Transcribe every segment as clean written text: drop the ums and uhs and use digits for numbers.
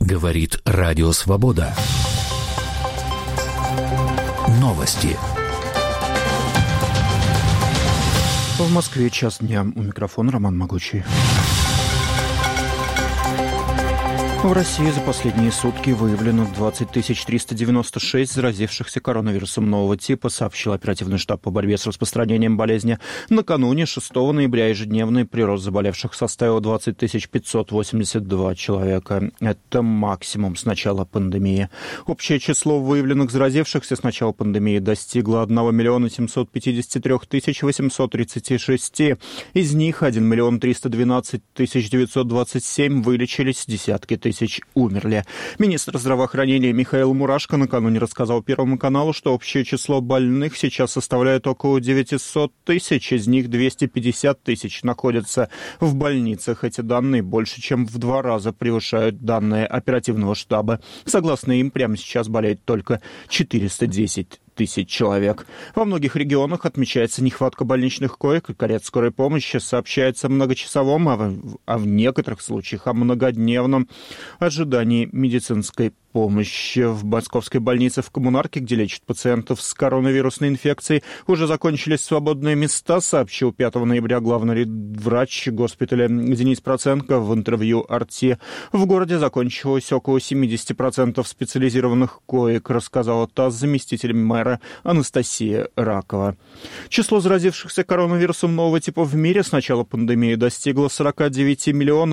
Говорит Радио Свобода. Новости. В Москве час дня. У микрофона Роман Могучий. В России за последние сутки выявлено 20 396 заразившихся коронавирусом нового типа, сообщил оперативный штаб по борьбе с распространением болезни. Накануне, 6 ноября, ежедневный прирост заболевших составил 20 582 человека. Это максимум с начала пандемии. Общее число выявленных заразившихся с начала пандемии достигло 1 753 836. Из них 1 312 927 вылечились, десятки тысяч умерли. Министр здравоохранения Михаил Мурашко накануне рассказал Первому каналу, что общее число больных сейчас составляет около 900 тысяч, из них 250 тысяч находятся в больницах. Эти данные больше, чем в 2 раза превышают данные оперативного штаба. Согласно им, прямо сейчас болеет только 410 тысяч человек. Во многих регионах отмечается нехватка больничных коек и карет скорой помощи. Сообщается о многочасовом, а в некоторых случаях о многодневном ожидании медицинской помощи. В московской больнице в Коммунарке, где лечат пациентов с коронавирусной инфекцией, уже закончились свободные места, сообщил 5 ноября главный врач госпиталя Денис Проценко в интервью «Арти». В городе закончилось около 70% специализированных коек, рассказала ТАСС заместитель мэра Анастасия Ракова. Число заразившихся коронавирусом нового типа в мире с начала пандемии достигло 49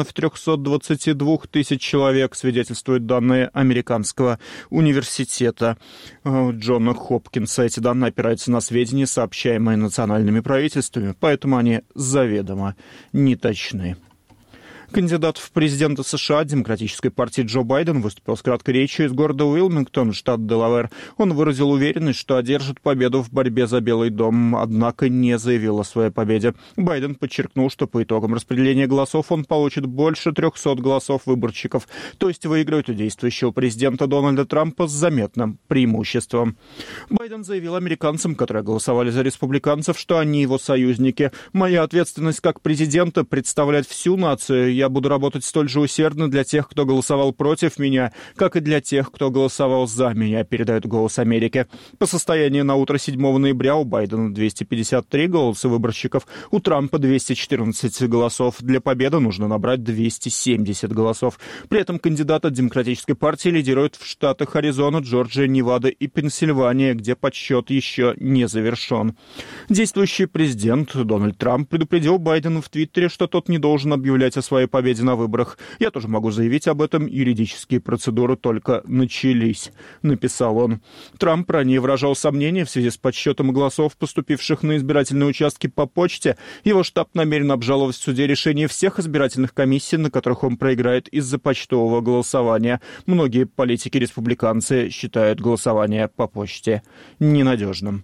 322 000 человек, свидетельствуют данные Американского университета Джона Хопкинса. Эти данные опираются на сведения, сообщаемые национальными правительствами, поэтому они заведомо неточны. Кандидат в президенты США Демократической партии Джо Байден выступил с краткой речью из города Уилмингтон, штат Делавэр. Он выразил уверенность, что одержит победу в борьбе за Белый дом, однако не заявил о своей победе. Байден подчеркнул, что по итогам распределения голосов он получит больше 300 голосов выборщиков, то есть выиграет у действующего президента Дональда Трампа с заметным преимуществом. Байден заявил американцам, которые голосовали за республиканцев, что они его союзники. «Моя ответственность как президента представлять всю нацию. Я буду работать столь же усердно для тех, кто голосовал против меня, как и для тех, кто голосовал за меня», передает «Голос Америки». По состоянию на утро 7 ноября у Байдена 253 голоса выборщиков, у Трампа 214 голосов. Для победы нужно набрать 270 голосов. При этом кандидат от Демократической партии лидирует в штатах Аризона, Джорджия, Невада и Пенсильвания, где подсчет еще не завершен. Действующий президент Дональд Трамп предупредил Байдена в Твиттере, что тот не должен объявлять о своей победе на выборах. «Я тоже могу заявить об этом, юридические процедуры только начались», написал он. Трамп ранее выражал сомнения в связи с подсчетом голосов, поступивших на избирательные участки по почте. Его штаб намерен обжаловать в суде решение всех избирательных комиссий, на которых он проиграет из-за почтового голосования. Многие политики-республиканцы считают голосование по почте ненадежным.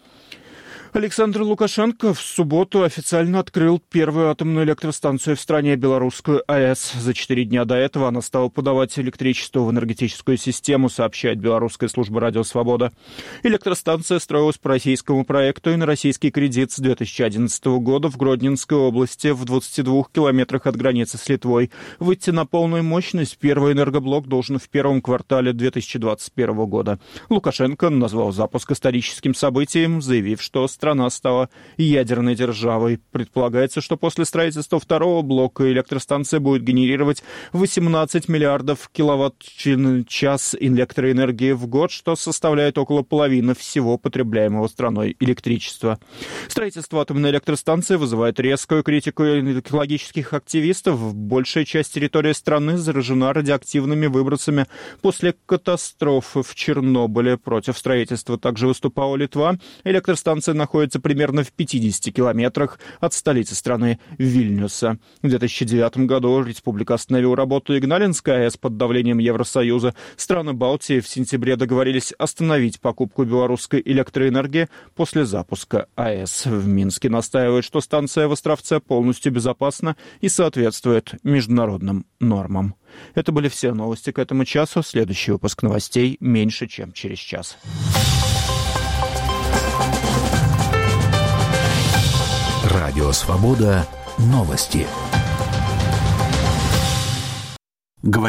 Александр Лукашенко в субботу официально открыл первую атомную электростанцию в стране, белорусскую АЭС. За 4 дня до этого она стала подавать электричество в энергетическую систему, сообщает белорусская служба «Радио Свобода». Электростанция строилась по российскому проекту и на российский кредит с 2011 года в Гродненской области, в 22 километрах от границы с Литвой. Выйти на полную мощность первый энергоблок должен в первом квартале 2021 года. Лукашенко назвал запуск историческим событием, заявив, что страна стала ядерной державой. Предполагается, что после строительства второго блока электростанция будет генерировать 18 миллиардов киловатт-час электроэнергии в год, что составляет около половины всего потребляемого страной электричества. Строительство атомной электростанции вызывает резкую критику экологических активистов. Большая часть территории страны заражена радиоактивными выбросами после катастрофы в Чернобыле. Против строительства также выступала Литва. Электростанция находится примерно в 50 километрах от столицы страны Вильнюса. В 2009 году республика остановила работу Игналинской АЭС под давлением Евросоюза. Страны Балтии в сентябре договорились остановить покупку белорусской электроэнергии после запуска АЭС. В Минске настаивают, что станция в Островце полностью безопасна и соответствует международным нормам. Это были все новости к этому часу. Следующий выпуск новостей меньше, чем через час. Радио Свобода. Новости.